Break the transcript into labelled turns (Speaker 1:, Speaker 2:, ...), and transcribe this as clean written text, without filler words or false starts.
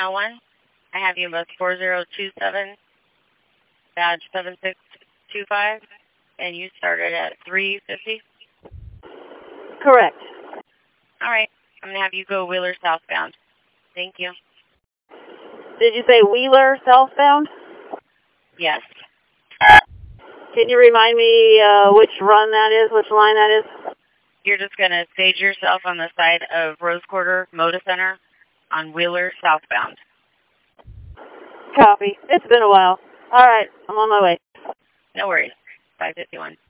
Speaker 1: Mile 1. I have you bus 4027, badge 7625, and you started at 350?
Speaker 2: Correct.
Speaker 1: All right. I'm going to have you go Wheeler southbound. Thank you.
Speaker 2: Did you say Wheeler southbound?
Speaker 1: Yes.
Speaker 2: Can you remind me which run that is, which line that is?
Speaker 1: You're just going to stage yourself on the side of Rose Quarter Moda Center on Wheeler southbound.
Speaker 2: Copy. It's been a while. All right, I'm on my way.
Speaker 1: No worries. 551.